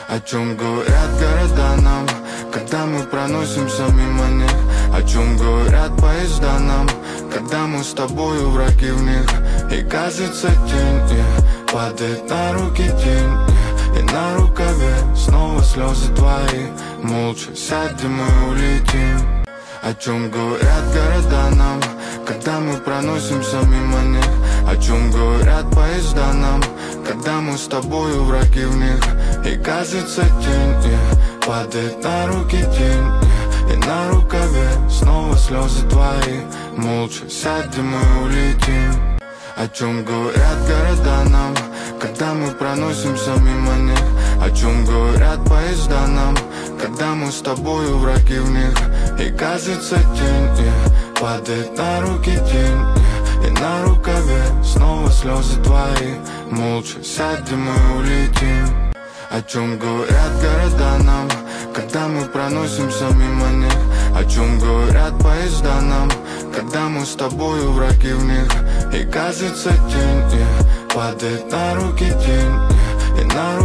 О чем говорят города нам, когда мы проносимся мимо них? О чем говорят поезда нам, когда мы с тобою враги в них? И кажется тень падает на руки тень, и на рукаве снова слезы твои. Молча сядем и улетим. О чем говорят города нам, когда мы проносимся мимо них? О чем говорят поезда нам, когда мы с тобою враги в них? И кажется тень падает на руки тень, и на рукаве снова слезы твои. Молча сядем и улетим. О чем говорят города нам, когда мы проносимся мимо них? О чем говорят поезда нам, когда мы с тобою враги в них? И кажется тень падает на руки тень, и на рукаве снова слезы твои. Молча сядем и улетим. О чем говорят города нам, когда мы проносимся мимо них? О чем говорят поезда нам, когда мы с тобою враги в них? И кажется тень падает на руки тень, и на